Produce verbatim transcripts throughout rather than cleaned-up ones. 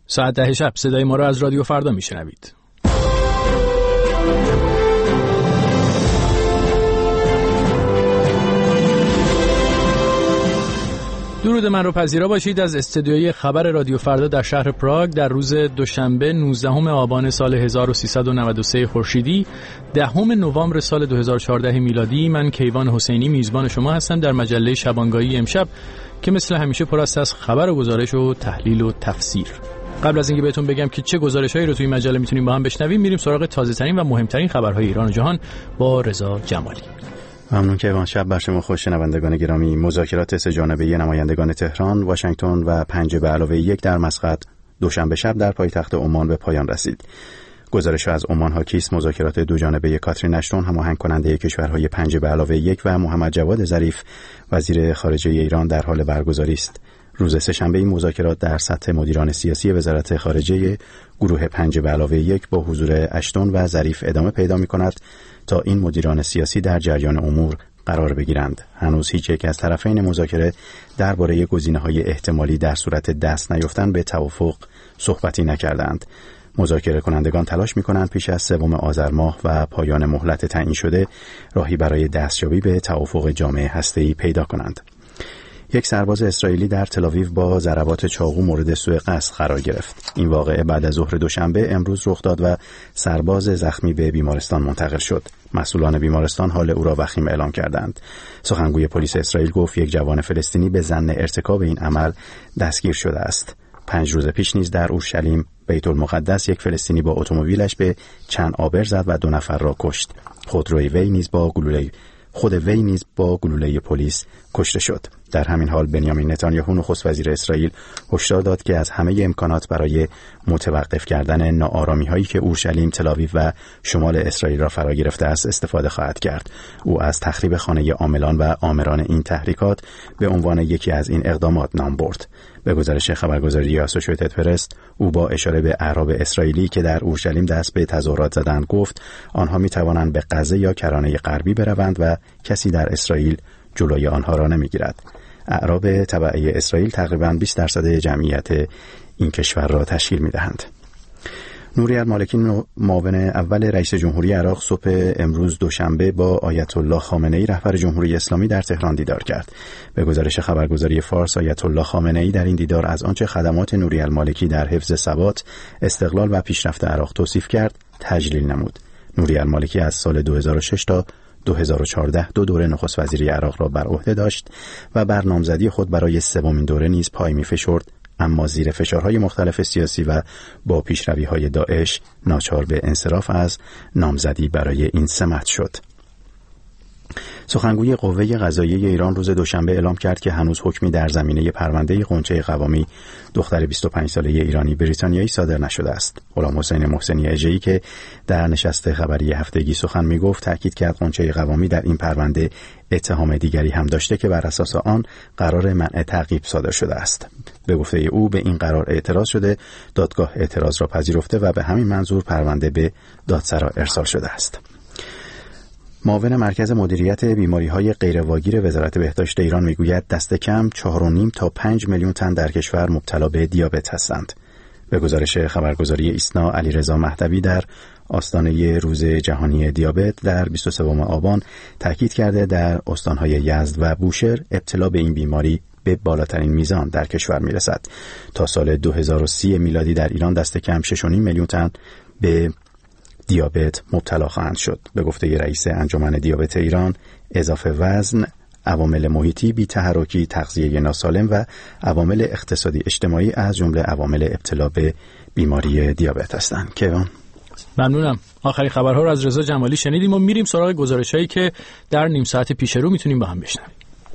ساعت ده شب صدای ما را از رادیو فردا میشنوید. درود من رو پذیرا باشید از استودیوی خبر رادیو فردا در شهر پراگ در روز دوشنبه نوزدهم آبان سال هزار و سیصد و نود و سه خورشیدی، دهم نوامبر سال دو هزار و چهارده میلادی. من کیوان حسینی میزبان شما هستم در مجله شبانگاهی امشب که مثل همیشه پر است از خبر و گزارش و تحلیل و تفسیر. قبل از اینکه بهتون بگم که چه گزارش‌هایی رو توی مجله میتونیم با هم بشنویم، میریم سراغ تازه‌ترین و مهمترین خبرهای ایران و جهان با رضا جمالی. ممنون که شب بر شما خوش. شنوندگان گرامی، مذاکرات سه جانبه نمایندگان تهران، واشنگتن و پنج به علاوه یک در مسقط دوشنبه شب در پایتخت عمان به پایان رسید. گزارش از عمان حاکی است مذاکرات دو جانبه کاترین اشتون، هماهنگ کننده کشورهای پنج به علاوه یک، و محمد جواد ظریف وزیر خارجه ایران در حال برگزاری است. روز سه‌شنبه این مذاکرات در سطح مدیران سیاسی وزارت خارجه گروه پنج به علاوه یک با حضور اشتون و ظریف ادامه پیدا می‌کند تا این مدیران سیاسی در جریان امور قرار بگیرند. هنوز هیچ یک از طرفین مذاکره درباره گزینه‌های احتمالی در صورت دست نیافتن به توافق صحبتی نکردند. مذاکره کنندگان تلاش می‌کنند پیش از سوم آذر ماه و پایان مهلت تعیین شده راهی برای دستیابی به توافق جامع هسته‌ای پیدا کنند. یک سرباز اسرائیلی در تل‌آویو با ضربات چاقو مورد سوء قصد قرار گرفت. این واقعه بعد از ظهر دوشنبه امروز رخ داد و سرباز زخمی به بیمارستان منتقل شد. مسئولان بیمارستان حال او را وخیم اعلام کردند. سخنگوی پلیس اسرائیل گفت یک جوان فلسطینی به ظن ارتکاب این عمل دستگیر شده است. پنج روز پیش نیز در اورشلیم بیت المقدس یک فلسطینی با اتومبیلش به چند آبر زد و دو نفر را کشت. خودروی وی نیز با گلوله خود وی نیز با گلوله پلیس کشته شد. در همین حال بنیامین نتانیاهو نخست وزیر اسرائیل هشدار داد که از همه امکانات برای متوقف کردن ناآرامی‌هایی که اورشلیم، تل‌آویو و شمال اسرائیل را فرا گرفته است استفاده خواهد کرد. او از تخریب خانه عاملان و آمران این تحریکات به عنوان یکی از این اقدامات نام برد. به گزارش خبرگزاری اسوسییتد پرس، او با اشاره به اعراب اسرائیلی که در اورشلیم دست به تظاهرات زدند گفت آنها می توانند به غزه یا کرانه غربی بروند و کسی در اسرائیل جلوی آنها را نمیگیرد. اعراب تبعه اسرائیل تقریباً بیست درصد جمعیت این کشور را تشکیل می‌دهند. نوری المالکی معاون اول رئیس جمهوری عراق صبح امروز دوشنبه با آیت الله خامنه‌ای رهبر جمهوری اسلامی در تهران دیدار کرد. به گزارش خبرگزاری فارس، آیت الله خامنه‌ای در این دیدار از آنچه خدمات نوری المالکی در حفظ ثبات، استقلال و پیشرفت عراق توصیف کرد، تجلیل نمود. نوری المالکی از سال دو هزار و شش تا دو هزار و چهارده دو دوره نخست وزیری عراق را بر عهده داشت و بر نامزدی خود برای سومین دوره نیز پای می‌فشرد، اما زیر فشارهای مختلف سیاسی و با پیشروی‌های داعش ناچار به انصراف از نامزدی برای این سمت شد. سخنگوی قوه قضاییه ایران روز دوشنبه اعلام کرد که هنوز حکمی در زمینه پرونده غنچه قوامی، دختر بیست و پنج ساله ایرانی بریتانیایی صادر نشده است. غلام حسین محسنی اژه‌ای که در نشست خبری هفتگی سخن می‌گفت تاکید کرد غنچه قوامی در این پرونده اتهام دیگری هم داشته که بر اساس آن قرار منع تعقیب صادر شده است. به گفته او به این قرار اعتراض شده، دادگاه اعتراض را پذیرفته و به همین منظور پرونده به دادسرا ارسال شده است. معاون مرکز مدیریت بیماری‌های غیرواگیر وزارت بهداشت ایران میگوید دست کم چهار و نیم تا پنج میلیون تن در کشور مبتلا به دیابت هستند. به گزارش خبرگزاری ایسنا، علیرضا مهدوی در آستانه روز جهانی دیابت در بیست و سوم آبان تاکید کرده در استان‌های یزد و بوشهر ابتلا به این بیماری به بالاترین میزان در کشور میرسد. تا سال دو هزار و سی میلادی در ایران دست کم شش و نیم میلیون تن به دیابت مبتلا خواهند شد. به گفته رئیس انجمن دیابت ایران، اضافه وزن، عوامل محیطی، بی‌تحرکی، تغذیه ناسالم و عوامل اقتصادی اجتماعی از جمله عوامل ابتلا به بیماری دیابت هستند. کیوان، ممنونم. آخرین خبرها رو از رضا جمالی شنیدیم و میریم سراغ گزارش‌هایی که در نیم ساعت پیش رو میتونیم با هم بشنویم.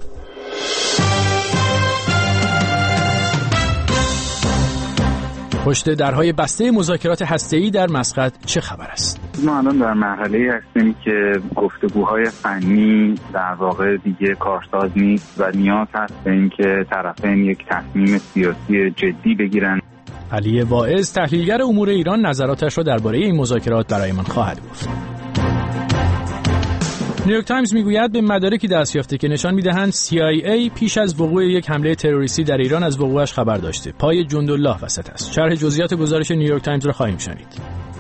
پشت درهای بسته مذاکرات هسته‌ای در مسقط چه خبر است؟ ما الان در مرحله‌ای هستیم که گفتگوهای فنی در واقع دیگه کارساز نیست و نیاز هست به اینکه طرفین یک تصمیم سیاسی جدی بگیرن. علی واعظ، تحلیلگر امور ایران، نظراتش را درباره این مذاکرات برایمان خواهد گفت. نیویورک تایمز میگوید به مدارکی دست یافته که نشان میدهند سی آی ای پیش از وقوع یک حمله تروریستی در ایران از وقوعش خبر داشته. پای جندالله وسط است. شرح جزئیات گزارش نیویورک تایمز را خواهیم شنید.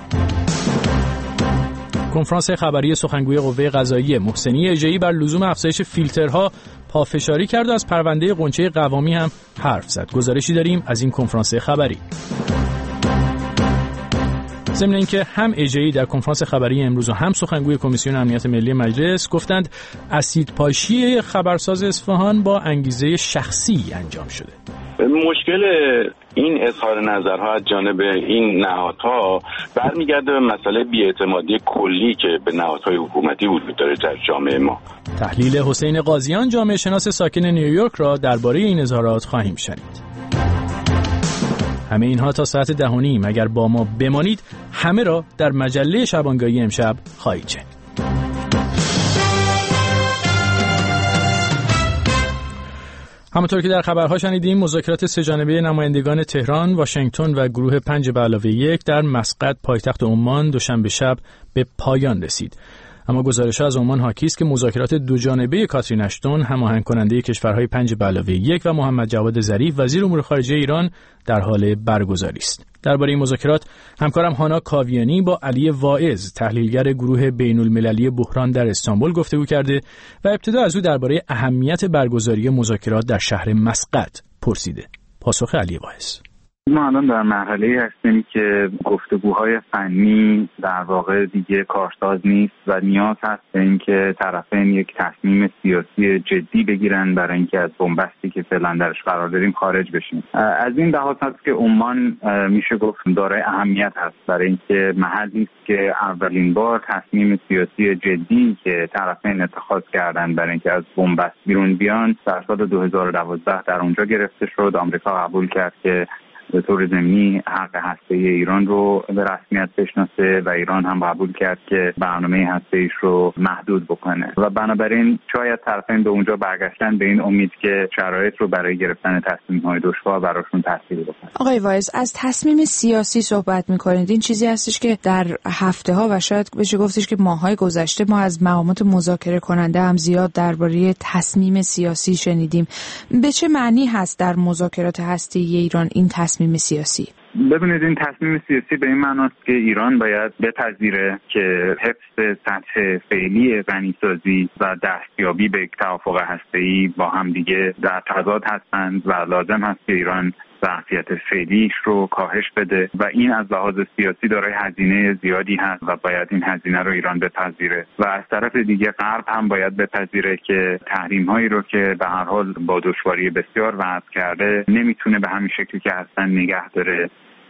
کنفرانس خبری سخنگوی قوه قضاییه محسنی اژه‌ای بر لزوم افزایش فیلترها پافشاری کرد و از پرونده غنچه قوامی هم حرف زد. گزارشی داریم از این کنفرانس خبری. ضمن اینکه هم اژه‌ای در کنفرانس خبری امروز و هم سخنگوی کمیسیون امنیت ملی مجلس گفتند اسیدپاشی خبرساز اصفهان با انگیزه شخصی انجام شده. مشکل این اظهار نظرها از جانب این نهادها برمیگرده به مسئله بی‌اعتمادی کلی که به نهادهای حکومتی وجود داره در جامعه ما. تحلیل حسین قاضیان جامعه شناس ساکن نیویورک را درباره این اظهارات خواهیم شنید. همه اینها تا ساعت ده و نیم اگر با ما بمانید همه را در مجله شبانگاهی امشب خواهید شنید. همونطور که در خبرها شنیدیم مذاکرات سه‌جانبه نمایندگان تهران، واشنگتن و گروه پنج به علاوه یک در مسقط پایتخت عمان دوشنبه شب به پایان رسید. اما گزارش‌ها از عمان حاکی است که مذاکرات دوجانبه کاترین اشتون هماهنگ کننده کشورهای پنج به علاوه یک و محمد جواد ظریف وزیر امور خارجه ایران در حال برگزاری است. درباره این مذاکرات همکارم هانا کاویانی با علی واعظ تحلیلگر گروه بین‌المللی بحران در استانبول گفتگو کرده و ابتدا از او درباره اهمیت برگزاری مذاکرات در شهر مسقط پرسیده. پاسخ علی واعظ: ما الان در مرحله‌ای هستیم که گفتگوهای فنی در واقع دیگه کارساز نیست و نیاز هست به اینکه طرفین یک تصمیم سیاسی جدی بگیرن برای اینکه از بنبستی که فعلا درش قرار داریم خارج بشیم. از این لحاظ هست که عمان میشه گفت دارای اهمیت هست برای اینکه محلی است که اولین بار تصمیم سیاسی جدی که طرفین اتخاذ کردن برای اینکه از بنبست بیرون بیان در سال دو هزار و دوازده در اونجا گرفته شد. آمریکا قبول کرد که به طور ضمنی حق هسته‌ای ایران رو به رسمیت بشناسه و ایران هم قبول کرد که برنامه هسته‌ایش رو محدود بکنه و بنابراین شاید طرفین به اونجا برگشتن به این امید که شرایط رو برای گرفتن تصمیم‌های دشوار براشون تسهیل بکنه. آقای واعظ، از تصمیم سیاسی صحبت می‌کنید. این چیزی هستش که در هفته‌ها و شاید بشه گفتش که ماه‌های گذشته ما از مقامات مذاکره کننده هم زیاد درباره تصمیم سیاسی شنیدیم. به چه معنی هست در مذاکرات هسته‌ای ایران این تصمیم سیاسی؟ ببینید، این تصمیم سیاسی به این معناست که ایران باید بپذیره که حفظ سطح فعلی غنیسازی و دستیابی به یک توافق هسته‌ای با هم دیگه در تضاد هستند و لازم هست که ایران ظرفیت فعلیش رو کاهش بده و این از لحاظ سیاسی دارای هزینه زیادی هست و باید این هزینه رو ایران بپذیره و از طرف دیگه غرب هم باید بپذیره که تحریم هایی رو که به هر حال با دشواری بسیار وضع کرده نمیتونه به همین شکلی که هستن نگه داره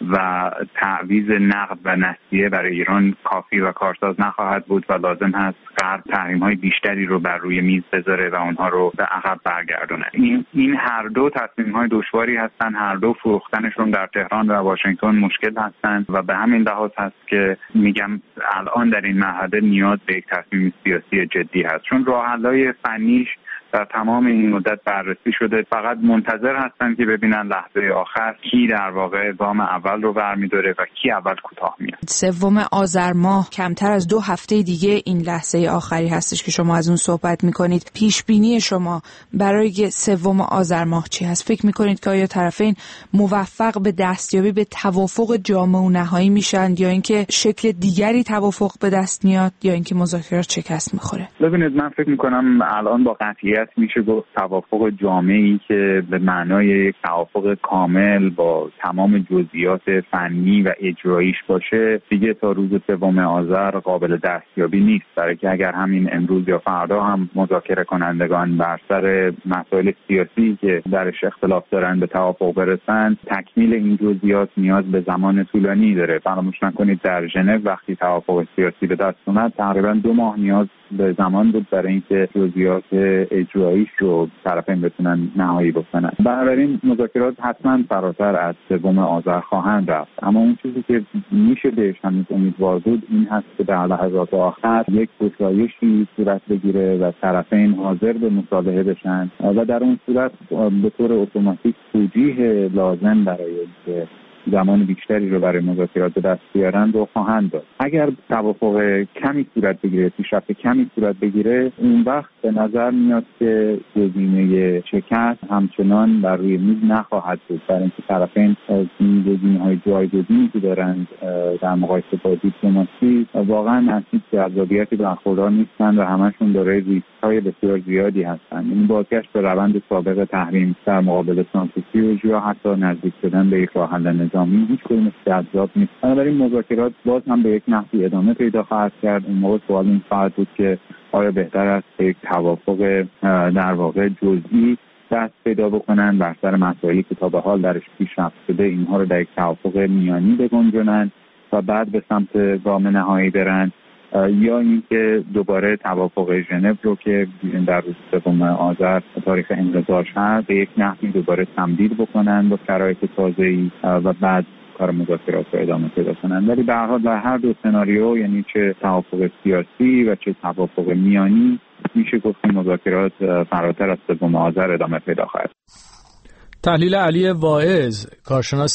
و تعویض نقد و نسیه برای ایران کافی و کارساز نخواهد بود و لازم هست غرب تحریم‌های بیشتری رو بر روی میز بذاره و اونها رو به عقب برگردونه. این این هر دو تصمیم‌های دشواری هستن، هر دو فروختنشون در تهران و واشنگتن مشکل هستن و به همین لحاظ هست که میگم الان در این مرحله نیاز به یک تصمیم سیاسی جدی هست، چون راه حل‌های فنیش در تمام این مدت بررسی شده. فقط منتظر هستن که ببینن لحظه آخر کی در واقع گام اول رو برمی‌داره و کی اول کوتاه میاد. سوم آذر ماه، کمتر از دو هفته دیگه این لحظه آخری هستش که شما از اون صحبت میکنید. پیش بینی شما برای سوم آذر ماه چی هست؟ فکر میکنید که آیا طرفین موفق به دستیابی به توافق جامع و نهایی میشن یا اینکه شکل دیگری توافق به دست میاد یا اینکه مذاکرات شکست میخوره؟ ببینید، من فکر میکنم الان با قطعیت میشه گفت توافق جامعی که به معنای یک توافق کامل با تمام جزئیات فنی و اجراییش باشه دیگه تا روز سوم آذر قابل دستیابی نیست، برای که اگر همین امروز یا فردا هم مذاکره کنندگان بر سر مسائل سیاسی که درش اختلاف دارن به توافق برسن، تکمیل این جزئیات نیاز به زمان طولانی داره. فراموش نکنید در ژنو وقتی توافق سیاسی به دست اومد تقریبا دو ماه نیاز به زمان بود برای اینکه جزئیات اجراییش رو طرفین بتونن نهایی بکنن. بنابراین مذاکرات حتما فراتر از سوم آذر خواهند رفت، اما اون چیزی که میشه بهش هنوز امیدوار بود این هست که در لحظات آخر یک گشایشی صورت بگیره و طرفین حاضر به مصالحه بشن و در اون صورت به طور اتوماتیک توجیه لازم برای اینکه زمان بیشتری رو برای مذاکرات به دست بیارن رو خواهند داد. اگر توافق کمی صورت بگیره، پیشرفت کمی صورت بگیره، اون وقت به نظر میاد که گزینه شکست همچنان بر روی میز نخواهد بود، برای اینکه طرفین از این گزینه‌های جایگزینی که دارند در مقایسه با دیپلماسی واقعا از هیچ جذابیتی برخوردار نیستند و همشون دارای ریسک‌های بسیار زیادی هستند. این بازگشت به روند سابق تحریم در مقابل سانتریفیوژ یا حتی نزدیک شدن به یک راه حل نظامی هیچ کدومش جذاب نیست. بنابراین مذاکرات باز هم به یک نحوی ادامه پیدا خواهد کرد. اون موقع سوال این خواهد بود که آیا بهتر است یک توافق در واقع جزئی دست پیدا بکنن بر سر مسائلی که تا به حال درش پیشرفت شده، اینها رو در یک توافق میانی بگنجونن و بعد به سمت گام نهایی برن، یا اینکه دوباره توافق ژنو رو که در روز سوم آذر تاریخ انقضاش هست به یک نحوی دوباره تمدید بکنن با شرایط تازه‌ای و بعد کار مذاکرات رو ادامه پیدا کنن. ولی به هر حال در هر دو سناریو، یعنی چه توافق سیاسی و چه توافق میانی، میشه گفت که مذاکرات فراتر از سوم آذر ادامه پیدا خواهد. تحلیل علی واعظ، کارشناس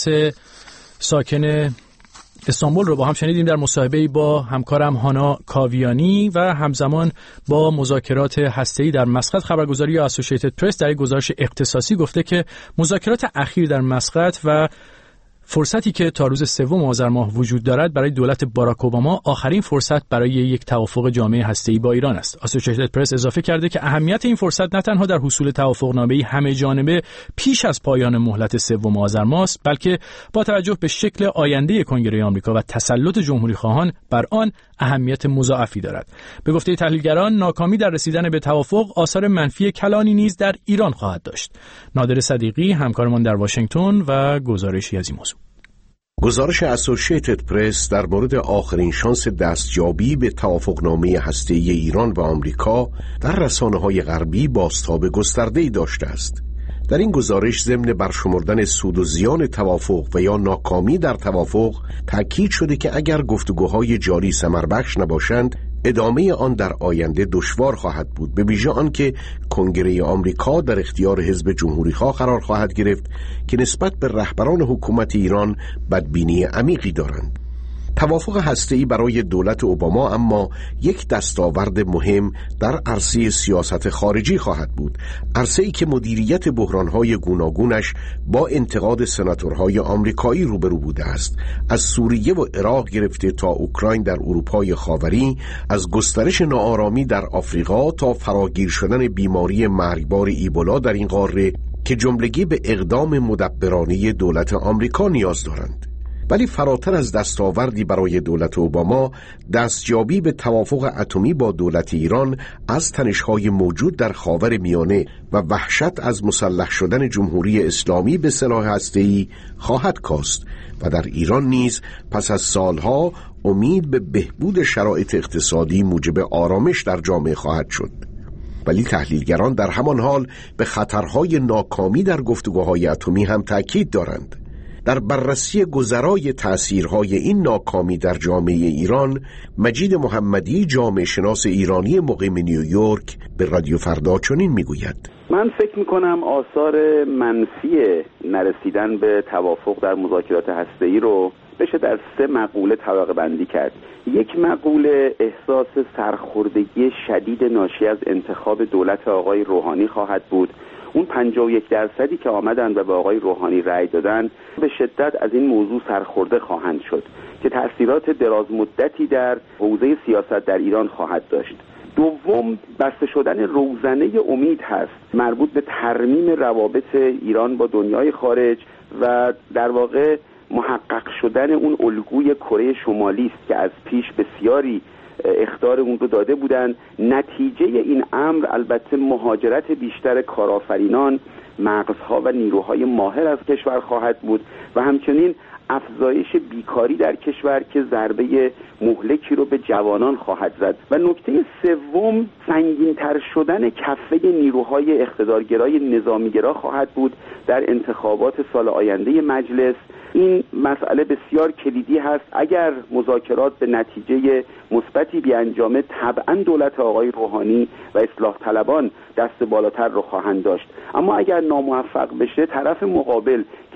ساکن استانبول رو با هم شنیدیم در مصاحبه‌ای با همکارم هانا کاویانی و همزمان با مذاکرات هسته‌ای در مسقط. خبرگزاری اسوسییتد پرس در یک گزارش اختصاصی گفته که مذاکرات اخیر در مسقط و فرصتی که تا روز سوم آذر ماه وجود دارد برای دولت باراک اوباما آخرین فرصت برای یک توافق جامعه هسته‌ای با ایران است. اسوسییتد پرس اضافه کرده که اهمیت این فرصت نه تنها در حصول توافقنامه‌ای همه جانبه پیش از پایان مهلت سوم آذر ماه است، بلکه با توجه به شکل آینده کنگره آمریکا و تسلط جمهوری خواهان بر آن اهمیت مضاعفی دارد. به گفته تحلیلگران، ناکامی در رسیدن به توافق آثار منفی کلانی نیز در ایران خواهد داشت. نادر صدیقی، همکارمان در واشنگتن، و گزارشی از این موضوع. گزارش اسوسییتد پرس در مورد آخرین شانس دستیابی به توافقنامه هسته‌ای ایران و آمریکا در رسانه‌های غربی بازتاب گسترده‌ای داشته است. در این گزارش ضمن برشمردن سود و زیان توافق و یا ناکامی در توافق تاکید شده که اگر گفتگوهای جاری ثمربخش نباشند، ادامه آن در آینده دشوار خواهد بود، به ویژه آنکه کنگره آمریکا در اختیار حزب جمهوری‌خواه قرار خواهد گرفت که نسبت به رهبران حکومت ایران بدبینی عمیقی دارند. توافق هسته‌ای برای دولت اوباما اما یک دستاورد مهم در عرصه سیاست خارجی خواهد بود، عرصه‌ای که مدیریت بحران‌های گوناگونش با انتقاد سناتورهای آمریکایی روبرو بوده است، از سوریه و عراق گرفته تا اوکراین در اروپای خاوری، از گسترش ناآرامی در آفریقا تا فراگیر شدن بیماری مرگبار ایبولا در این قاره که جملگی به اقدام مدبرانه دولت آمریکا نیاز دارند. ولی فراتر از دستاوردی برای دولت اوباما، دستیابی به توافق اتمی با دولت ایران از تنش‌های موجود در خاور میانه و وحشت از مسلح شدن جمهوری اسلامی به سلاح هسته‌ای خواهد کاست و در ایران نیز پس از سالها امید به بهبود شرایط اقتصادی موجب آرامش در جامعه خواهد شد. ولی تحلیلگران در همان حال به خطرهای ناکامی در گفتگوهای اتمی هم تاکید دارند. در بررسی گذرای تأثیرهای این ناکامی در جامعه ایران، مجید محمدی، جامعه شناس ایرانی مقیم نیویورک، به رادیو فردا چنین میگوید: من فکر میکنم آثار منفی نرسیدن به توافق در مذاکرات هسته‌ای رو بشه در سه مقوله طبقه بندی کرد. یک مقوله احساس سرخوردگی شدید ناشی از انتخاب دولت آقای روحانی خواهد بود. اون پنجاه و یک درصدی که آمدن و به آقای روحانی رأی دادن به شدت از این موضوع سرخورده خواهند شد که تأثیرات دراز مدتی در حوزه سیاست در ایران خواهد داشت. دوم، بسته شدن روزنه امید هست مربوط به ترمیم روابط ایران با دنیای خارج و در واقع محقق شدن اون الگوی کره شمالی است که از پیش بسیاری اخطار اون رو داده بودند. نتیجه این امر البته مهاجرت بیشتر کارآفرینان، مغزها و نیروهای ماهر از کشور خواهد بود و همچنین افزایش بیکاری در کشور که ضربه مهلکی رو به جوانان خواهد زد. و نکته سوم، سنگین‌تر شدن کفه نیروهای اقتدارگرای نظامیگرا خواهد بود در انتخابات سال آینده مجلس. این مسئله بسیار کلیدی هست. اگر مذاکرات به نتیجه مثبتی بیانجامه، طبعا دولت آقای روحانی و اصلاح طلبان دست بالاتر رو خواهند داشت. اما اگر ناموفق بشه، طرف مقابل که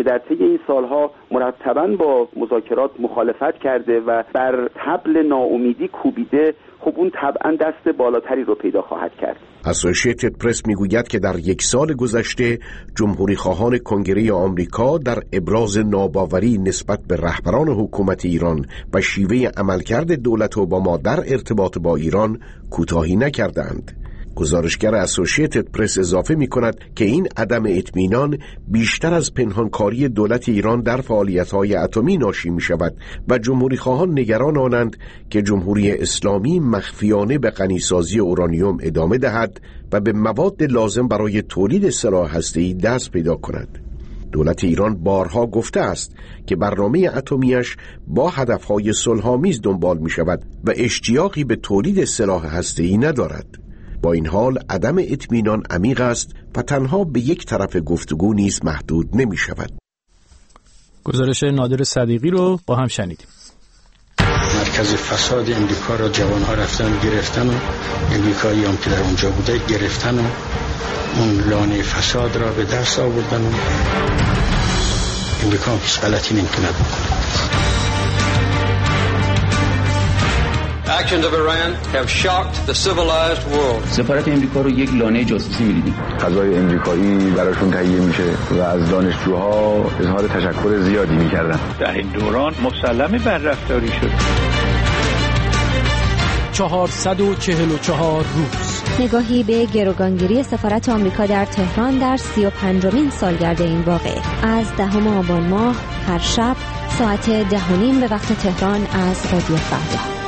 که در طی این سالها مرتباً با مذاکرات مخالفت کرده و بر طبل ناامیدی کوبیده، خب اون طبعاً دست بالاتری رو پیدا خواهد کرد. اسوسییتد پرس میگوید که در یک سال گذشته جمهوری خواهان کنگره آمریکا در ابراز ناباوری نسبت به رهبران حکومت ایران و شیوه عملکرد دولت اوباما در ارتباط با ایران کوتاهی نکردند. گزارشگر اسوسییتد پرس اضافه می کند که این عدم اطمینان بیشتر از پنهانکاری دولت ایران در فعالیت‌های اتمی ناشی می شود و جمهوری خواهان نگران آنند که جمهوری اسلامی مخفیانه به غنیسازی اورانیوم ادامه دهد و به مواد لازم برای تولید سلاح هسته‌ای دست پیدا کند. دولت ایران بارها گفته است که برنامه اتمیش با هدف‌های صلح‌آمیز دنبال می شود و اشتیاقی به تولید سلاح هسته‌ای ندارد. با این حال عدم اطمینان عمیق است و تنها به یک طرف گفتگو نیز محدود نمی شود. گزارش نادر صدیقی رو با هم شنیدیم. مرکز فساد امریکا را جوانها رفتن و گرفتن و امریکایی هم که در اونجا بوده گرفتن و اون لانه فساد را به دست آوردن و امریکا هم هیچ غلطی نمیتونه بکنه. Actions of Iran have shocked the civilized world. سفارت امریکا رو یک لانه جاسوسی می‌دیدیم. غذای امریکایی براشون تهیه میشه و از دانشجوها اظهار تشکر زیادی می‌کردن. در این دوران مسلمه بر رفتاری شد. چهارصد و چهل و چهار روز. نگاهی به گروگانگیری سفارت آمریکا در تهران در سی و پنجمین سالگرد این واقعه. از دهم آبان ماه هر شب ساعت ده و نیم به وقت تهران از رادیو فردا.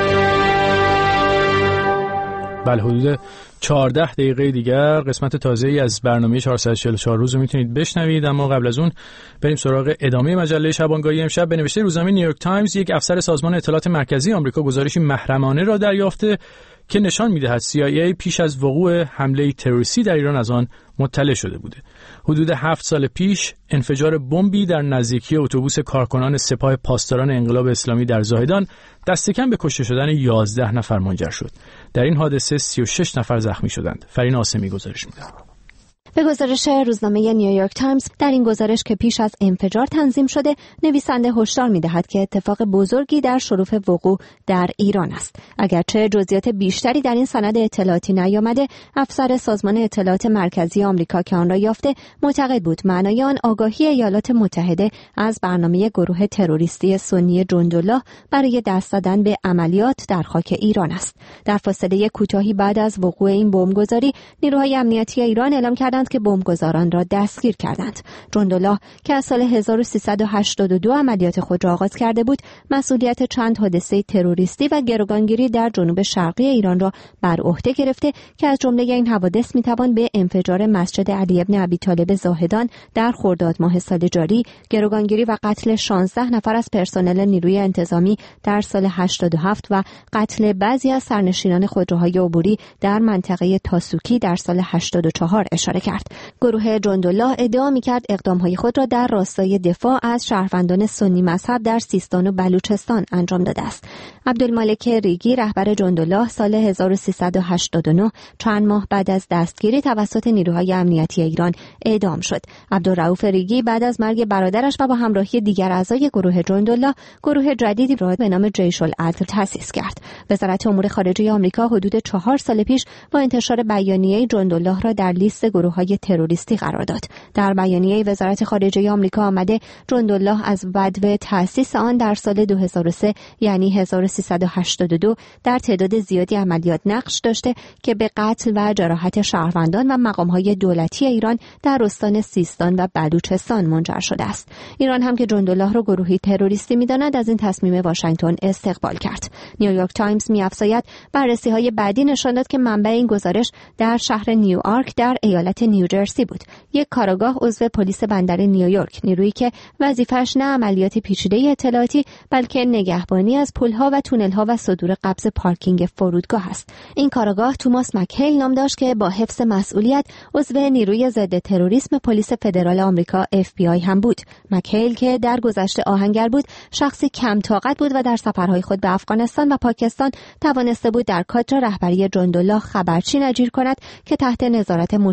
بله، حدود چهارده دقیقه دیگر قسمت تازه‌ای از برنامه چهارصد و چهل و چهار روز رو میتونید بشنوید. اما قبل از اون بریم سراغ ادامه مجله شبانگاهی امشب. به نوشته روزنامه نیویورک تایمز، یک افسر سازمان اطلاعات مرکزی آمریکا گزارشی محرمانه را دریافته که نشان می‌دهد سی آی ای پیش از وقوع حمله تروریستی در ایران از آن مطلع شده بوده. حدود هفت سال پیش انفجار بمبی در نزدیکی اتوبوس کارکنان سپاه پاسداران انقلاب اسلامی در زاهدان دست کم به کشته شدن یازده نفر منجر شد. در این حادثه سی و شش نفر زخمی شدند. فرین آسمی گزارش می‌دهد. به گزارش روزنامه نیویورک تایمز، در این گزارش که پیش از انفجار تنظیم شده، نویسنده هشدار می‌دهد که اتفاق بزرگی در شرف وقوع در ایران است. اگرچه جزئیات بیشتری در این سند اطلاعاتی نیامده، افسر سازمان اطلاعات مرکزی آمریکا که آن را یافته معتقد بود معنای آن آگاهی ایالات متحده از برنامه گروه تروریستی سنی جندالله برای دست دادن به عملیات در خاک ایران است. در فاصله کوتاهی بعد از وقوع این بمبگذاری، نیروهای امنیتی ایران اعلام کردند که بمبگذاران را دستگیر کردند. جندالله که از سال هزار و سیصد و هشتاد و دو عملیات خود را آغاز کرده بود، مسئولیت چند حادثه تروریستی و گروگانگیری در جنوب شرقی ایران را بر عهده گرفته که از جمله این حوادث میتوان به انفجار مسجد علی ابن ابی طالب زاهدان در خرداد ماه سال جاری، گروگانگیری و قتل شانزده نفر از پرسنل نیروی انتظامی در سال هشتاد و هفت و قتل بعضی از سرنشینان خودروهای عبوری در منطقه تاسوکی در سال هشتاد و چهار اشاره کرد. گروه جندالله ادعا می‌کرد اقدام‌های خود را در راستای دفاع از شهروندان سنی مذهب در سیستان و بلوچستان انجام داده است. عبدالمالک ریگی، رهبر جندالله، سال هزار و سیصد و هشتاد و نه چند ماه بعد از دستگیری توسط نیروهای امنیتی ایران اعدام شد. عبدالرؤوف ریگی بعد از مرگ برادرش و با همراهی دیگر اعضای گروه جندالله، گروه جدیدی را به نام جیش العدل تأسیس کرد. وزارت امور خارجه آمریکا حدود چهار سال پیش با انتشار بیانیه جندالله را در لیست گروه‌های تروریستی قرار داد. در بیانیه وزارت خارجه آمریکا آمده جندالله از بدو تأسیس آن در سال دو هزار و سه یعنی هزار و سیصد و هشتاد و دو در تعداد زیادی عملیات نقش داشته که به قتل و جراحت شهروندان و مقام‌های دولتی ایران در استان سیستان و بلوچستان منجر شده است. ایران هم که جندالله را گروهی تروریستی می‌داند از این تصمیم واشنگتن استقبال کرد. نیویورک تایمز می‌افزاید بررسی‌های بعدی نشان داد که منبع این گزارش در شهر نیوآرک در ایالت نیوجرسی بود. یک کارآگاه عضو پلیس بندر نیویورک، نیرویی که وظیفه‌اش نه عملیات پیچیده اطلاعاتی بلکه نگهبانی از پل‌ها و تونل‌ها و صدور قبض پارکینگ فرودگاه است. این کارآگاه توماس مکهیل نام داشت که با حفظ مسئولیت عضو نیروی ضد تروریسم پلیس فدرال آمریکا اف بی آی هم بود. مکهیل که در گذشته آهنگر بود، شخصی کم طاقت بود و در سفرهای خود به افغانستان و پاکستان توانسته بود در کادر رهبری جندالله خبرچی نجیر کند که تحت نظارت مشترک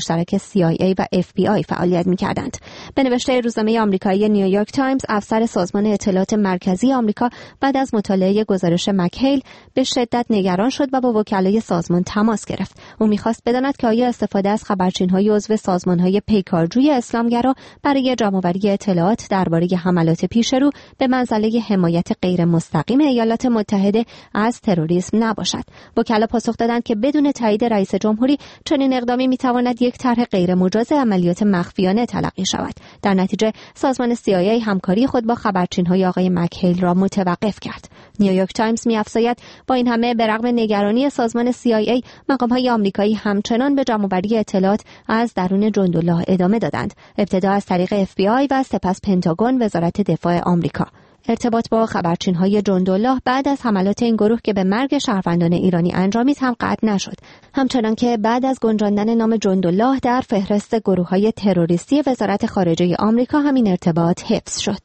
سی آی ای و اف بی آی فعالیت می‌کردند. به نوشته روزنامه آمریکایی نیویورک تایمز، افسر سازمان اطلاعات مرکزی آمریکا بعد از مطالعه گزارش مکهیل به شدت نگران شد و با وکلای سازمان تماس گرفت. او می‌خواست بداند که آیا استفاده از خبرچین‌های عضو سازمان‌های پیکارجوی اسلامگرا برای جمع‌آوری اطلاعات درباره حملات پیشرو به منزله حمایت غیر مستقیم ایالات متحده از تروریسم نباشد. وکلا پاسخ دادند که بدون تایید رئیس جمهوری چنین اقدامی می‌تواند یک طرح غیر مجاز عملیات مخفیانه تلقی شود. در نتیجه سازمان سی آی ای همکاری خود با خبرچین‌های آقای مکهیل را متوقف کرد. نیویورک تایمز می‌افزاید با این همه به رغم نگرانی سازمان سی آی ای، مقام‌های آمریکایی همچنان به جمع‌آوری اطلاعات از درون جندالله ادامه دادند. ابتدا از طریق اف بی آی و سپس پنتاگون، وزارت دفاع آمریکا. ارتباط با خبرچین‌های جندالله بعد از حملات این گروه که به مرگ شهروندان ایرانی انجامید هم قطع نشد. همچنان که بعد از گنجاندن نام جندالله در فهرست گروه‌های تروریستی وزارت خارجه آمریکا همین ارتباط حفظ شد.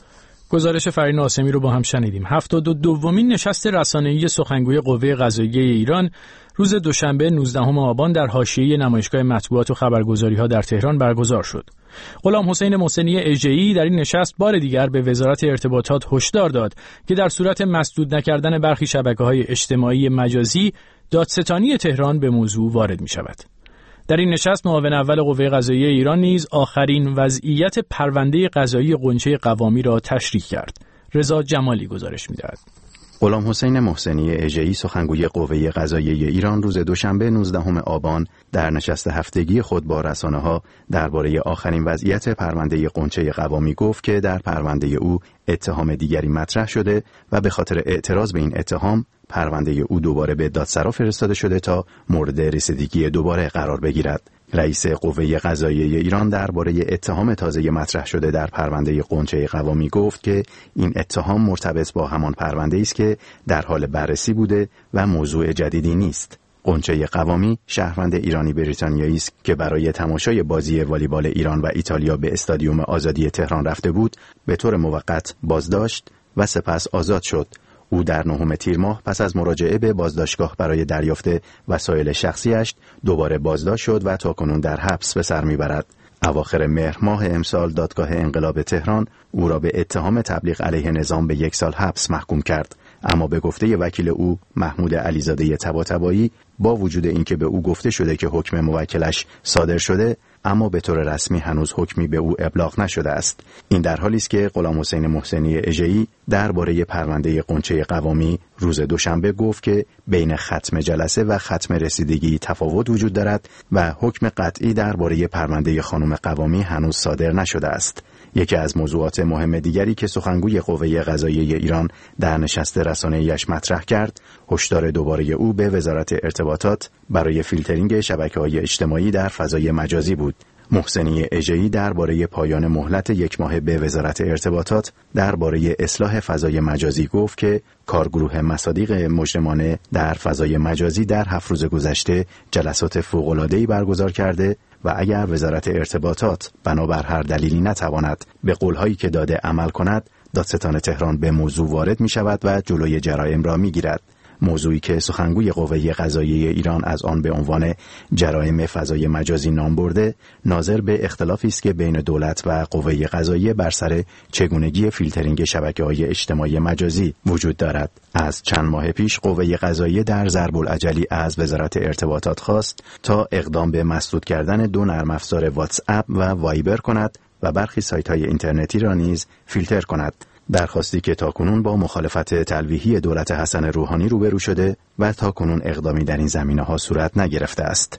گزارش فرین آسمی رو با هم شنیدیم. هفتاد و دومین نشست رسانه‌ای سخنگوی قوه قضاییه ایران روز دوشنبه نوزدهم آبان در حاشیه نمایشگاه مطبوعات و خبرگزاری‌ها در تهران برگزار شد. غلام حسین محسنی اژه‌ای در این نشست بار دیگر به وزارت ارتباطات هشدار داد که در صورت مسدود نکردن برخی شبکه‌های اجتماعی مجازی، دادستانی تهران به موضوع وارد می‌شود. در این نشست معاون اول قوه قضاییه ایران نیز آخرین وضعیت پرونده قضایی غنچه قوامی را تشریح کرد. رضا جمالی گزارش می‌دهد. غلام حسین محسنی اژه‌ای سخنگوی قوه قضاییه ایران روز دوشنبه نوزدهم آبان در نشست هفتگی خود با رسانه‌ها درباره آخرین وضعیت پرونده غنچه قوامی گفت که در پرونده او اتهام دیگری مطرح شده و به خاطر اعتراض به این اتهام پرونده او دوباره به دادسرا فرستاده شده تا مورد رسیدگی دوباره قرار بگیرد. رئیس قوه قضاییه ایران درباره اتهام تازه مطرح شده در پرونده غنچه قوامی گفت که این اتهام مرتبط با همان پرونده است که در حال بررسی بوده و موضوع جدیدی نیست. غنچه قوامی شهروند ایرانی بریتانیایی است که برای تماشای بازی والیبال ایران و ایتالیا به استادیوم آزادی تهران رفته بود، به طور موقت بازداشت و سپس آزاد شد. او در نهم تیر ماه پس از مراجعه به بازداشتگاه برای دریافت وسایل شخصیش دوباره بازداشت شد و تاکنون در حبس به سر میبرد. اواخر مهر ماه امسال دادگاه انقلاب تهران او را به اتهام تبلیغ علیه نظام به یک سال حبس محکوم کرد، اما به گفته وکیل او محمود علیزاده طباطبایی با وجود اینکه به او گفته شده که حکم موکلش صادر شده، اما به طور رسمی هنوز حکمی به او ابلاغ نشده است. این در حالی است که غلام حسین محسنی اژه‌ای درباره پرونده غنچه قوامی روز دوشنبه گفت که بین ختم جلسه و ختم رسیدگی تفاوت وجود دارد و حکم قطعی درباره پرونده خانم قوامی هنوز صادر نشده است. یکی از موضوعات مهم دیگری که سخنگوی قوه قضاییه ایران در نشست رسانه‌ایش مطرح کرد، هشدار دوباره او به وزارت ارتباطات برای فیلترینگ شبکه‌های اجتماعی در فضای مجازی بود. محسنی اژه‌ای درباره پایان مهلت یک ماه به وزارت ارتباطات درباره اصلاح فضای مجازی گفت که کارگروه مصادیق مجرمانه در فضای مجازی در هفت روز گذشته جلسات فوق‌العاده‌ای برگزار کرده و اگر وزارت ارتباطات بنابر هر دلیلی نتواند به قول‌هایی که داده عمل کند، دادستان تهران به موضوع وارد می‌شود و جلوی جرایم را می‌گیرد. موضوعی که سخنگوی قوه قضاییه ایران از آن به عنوان جرایم فضای مجازی نام برده، ناظر به اختلافی است که بین دولت و قوه قضاییه بر سر چگونگی فیلترینگ شبکه‌های اجتماعی مجازی وجود دارد. از چند ماه پیش قوه قضاییه در ضرب العجلی از وزارت ارتباطات خواست تا اقدام به مسدود کردن دو نرم افزار واتس اپ و وایبر کند و برخی سایت‌های اینترنتی را نیز فیلتر کند. درخواستی که تاکنون با مخالفت تلویحی دولت حسن روحانی روبرو شده و تاکنون اقدامی در این زمینه‌ها صورت نگرفته است.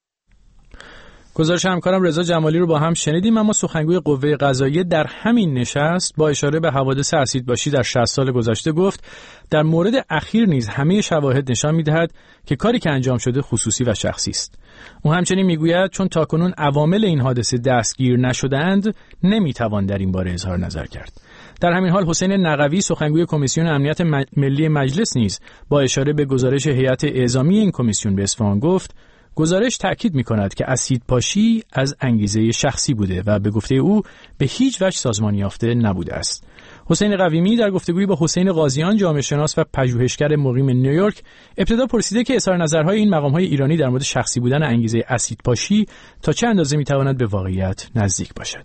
گزارش همکارم رضا جمالی رو با هم شنیدیم. اما سخنگوی قوه قضاییه در همین نشست با اشاره به حوادث اسیدباشی در شصت سال گذشته گفت در مورد اخیر نیز همه شواهد نشان می‌دهد که کاری که انجام شده خصوصی و شخصی است. او همچنین میگوید چون تاکنون عوامل این حادثه دستگیر نشده‌اند نمیتوان در این باره اظهار نظر کرد. در همین حال حسین نقوی سخنگوی کمیسیون امنیت ملی مجلس نیز با اشاره به گزارش هیئت اعزامی این کمیسیون به اصفهان گفت گزارش تأکید می‌کند که اسیدپاشی از انگیزه شخصی بوده و به گفته او به هیچ وجه سازمانی یافته نبوده است. حسین قویمی در گفتگویی با حسین قاضیان جامعه شناس و پژوهشگر مقیم نیویورک ابتدا پرسیده که اظهار نظرهای این مقام‌های ایرانی در مورد شخصی بودن انگیزه اسیدپاشی تا چه اندازه می‌تواند به واقعیت نزدیک باشد.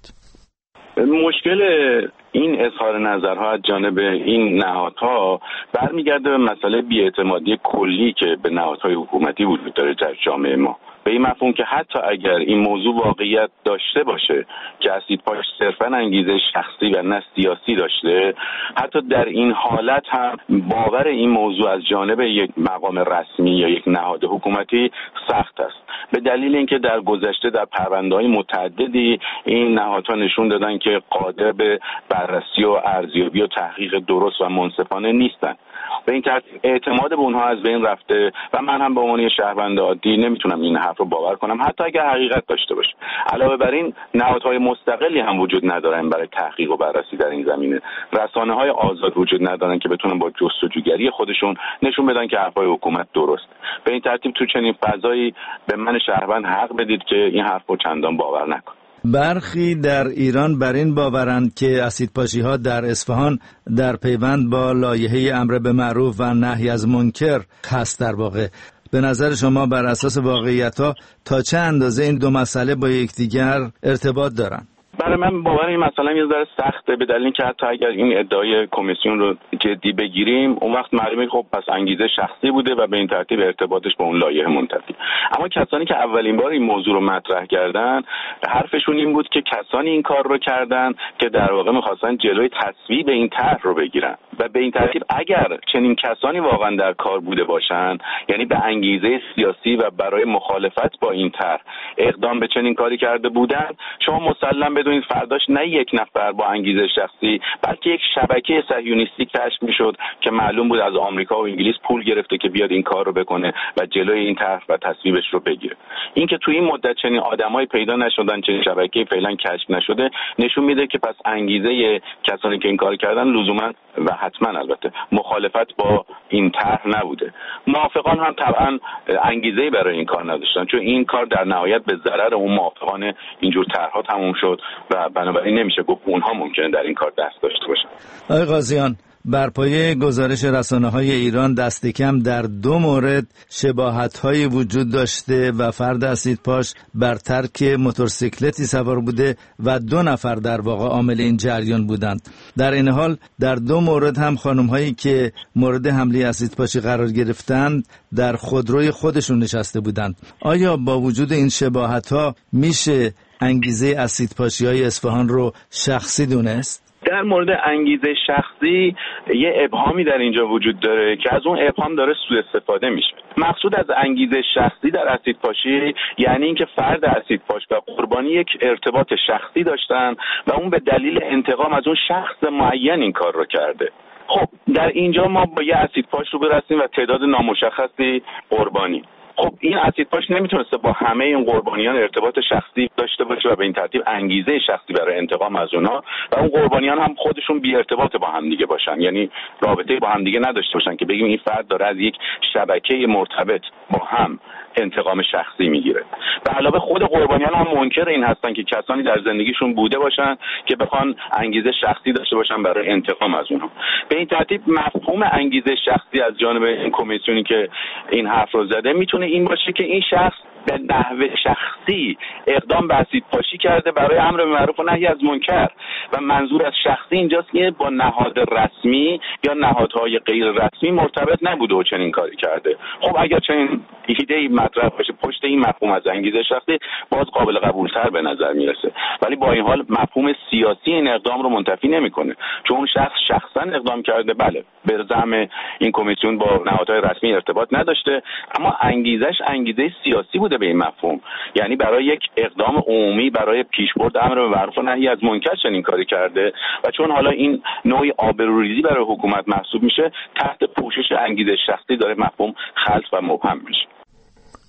مشکل این اظهار نظرها از جانب این نهادها برمیگرده به مسئله بی‌اعتمادی کلی که به نهادهای حکومتی وجود داره در جامعه ما. به این مفهوم که حتی اگر این موضوع واقعیت داشته باشه که اسیدپاش صرفاً انگیزه شخصی و نه سیاسی داشته، حتی در این حالت هم باور این موضوع از جانب یک مقام رسمی یا یک نهاد حکومتی سخت است، به دلیل اینکه در گذشته در پرونده‌های متعددی این نهادها نشون دادن که قادر به بررسی و ارزیابی و تحقیق درست و منصفانه نیستن. به این ترتیب اعتماد به اونها از بین رفته و من هم به عنوان شهروند عادی نمیتونم این حرف رو باور کنم حتی اگر حقیقت داشته باشه. علاوه بر این نهادهای مستقلی هم وجود ندارن برای تحقیق و بررسی در این زمینه. رسانه‌های آزاد وجود ندارن که بتونن با جستجوگری خودشون نشون بدن که حرفای حکومت درست. به این ترتیب تو چنین فضایی به من شهروند حق بدید که این حرف رو چندان باور نکنم. برخی در ایران بر این باورند که اسیدپاشی‌ها در اصفهان در پیوند با لایحه امر به معروف و نهی از منکر هست. در واقع به نظر شما بر اساس واقعیت‌ها تا چه اندازه این دو مسئله با یکدیگر ارتباط دارند؟ برای من باور این مسئله یه ذره سخته، به دلیل اینکه حتی اگر این ادعای کمیسیون رو جدی بگیریم اون وقت معلومه خب پس انگیزه شخصی بوده و به این ترتیب ارتباطش با اون لایحه منتفی. اما کسانی که اولین بار این موضوع رو مطرح کردن حرفشون این بود که کسانی این کار رو کردن که در واقع می‌خواستن جلوی تصویب این طرح رو بگیرن و به این ترتیب اگر چنین کسانی واقعا در کار بوده باشن، یعنی به انگیزه سیاسی و برای مخالفت با این طرح اقدام به چنین کاری کرده بودن، شما مسلم بدونید فرداش نه یک نفر با انگیزه شخصی بلکه یک شبکه صهیونیستی کشف میشد که معلوم بود از آمریکا و انگلیس پول گرفته که بیاد این کار رو بکنه و جلوی این طرح و تصویبش رو بگیره. اینکه تو این مدت چنین آدمایی پیدا نشدن، چنین شبکه‌ای فعلا کشف نشده، نشون میده که پس انگیزه کسانی که این کار کردن لزوما و حتما البته مخالفت با این طرح نبوده. موافقان هم طبعا انگیزه‌ای برای این کار نداشتن، چون این کار در نهایت به ضرر اون موافقان اینجور طرح‌ها تموم شد و بنابراین نمیشه گفت اونها ممکنه در این کار دست داشته باشن. آقای قاضیان، بر پایه گزارش رسانه‌های ایران دست کم در دو مورد شباهت‌های وجود داشته و فرد اسیدپاش بر ترک موتورسیکلتی سوار بوده و دو نفر در واقع عامل این جریان بودند. در این حال در دو مورد هم خانم‌هایی که مورد حمله اسیدپاشی قرار گرفتند در خودروی خودشون نشسته بودند. آیا با وجود این شباهت‌ها میشه انگیزه اسیدپاشی‌های اصفهان رو شخصی دونست؟ در مورد انگیزه شخصی یه ابهامی در اینجا وجود داره که از اون ابهام داره سوء استفاده میشه. مقصود از انگیزه شخصی در اسیدپاشی یعنی اینکه فرد اسیدپاش و قربانی یک ارتباط شخصی داشتن و اون به دلیل انتقام از اون شخص معین این کار رو کرده. خب در اینجا ما با یه اسیدپاش رو برسیم و تعداد نامشخصی قربانی. خب این اسیدپاش نمیتونسته با همه این قربانیان ارتباط شخصی داشته باشه و به این ترتیب انگیزه شخصی برای انتقام از اونها و اون قربانیان هم خودشون بی ارتباط با هم دیگه باشن، یعنی رابطه با هم دیگه نداشته باشن که بگیم این فرد داره از یک شبکه مرتبط با هم انتقام شخصی میگیره. و علاوه خود قربانیان هم منکر این هستن که کسانی در زندگیشون بوده باشن که بخوان انگیزه شخصی داشته باشن برای انتقام از اونها. به این ترتیب مفهوم انگیزه شخصی از جانب این کمیسیونی که این حرف رو زده میتونه این باشه که این شخص به نحو شخصی اقدام به اسیدپاشی کرده برای امر به معروف و نهی از منکر و منظور از شخصی اینجاست که با نهاد رسمی یا نهادهای غیر رسمی مرتبط نبوده و چنین کاری کرده. خب اگر چنین ایده‌ای مطرح باشه پشت این مفهوم از انگیزه شخصی باز قابل قبول‌تر به نظر میرسه، ولی با این حال مفهوم سیاسی این اقدام رو منتفی نمیکنه، چون اون شخص شخصا اقدام کرده. بله به زعم این کمیسیون با نهادهای رسمی ارتباط نداشته، اما انگیزش انگیزه سیاسی بوده به این مفهوم، یعنی برای یک اقدام عمومی برای پیشبرد امر به معروف و نهی از منکر چنین کاری کرده و چون حالا این نوعی آبروریزی برای حکومت محسوب میشه تحت پوشش انگیزه شخصی داره مفهوم خلط و مبهم میشه.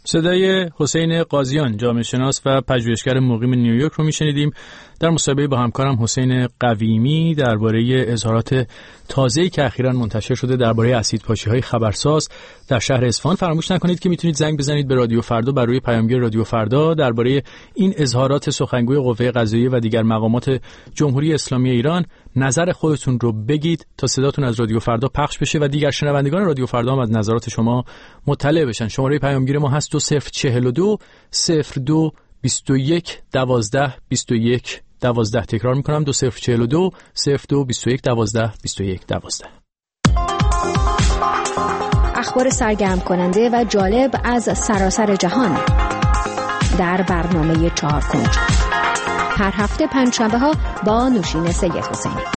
صدای حسین قاضیان، جامعه شناس و پژوهشگر مقیم نیویورک رو میشنیدیم در مصاحبه با همکارم حسین قویمی درباره اظهارات تازه‌ای که اخیراً منتشر شده درباره اسیدپاشی‌های خبرساز در شهر اصفهان. فراموش نکنید که میتونید زنگ بزنید به رادیو فردا بر روی پیامگیر رادیو فردا درباره این اظهارات سخنگوی قوه قضاییه و دیگر مقامات جمهوری اسلامی ایران نظر خودتون رو بگید تا صداتون از رادیو فردا پخش بشه و دیگر شنوندگان رادیو فردا هم از نظرات شما مطلع بشن. شماره پیامگیر ما هست دو صفر چهل و دو صفر دو بیست و یک دوازده بیست و یک دوازده. تکرار میکنم دو صفر چهل و دو صفر دو بیست و یک دوازده بیست و یک دوازده. اخبار سرگرم کننده و جالب از سراسر جهان در برنامه چهار کنج هر هفته پنجشنبه ها با نوشین سید حسینی.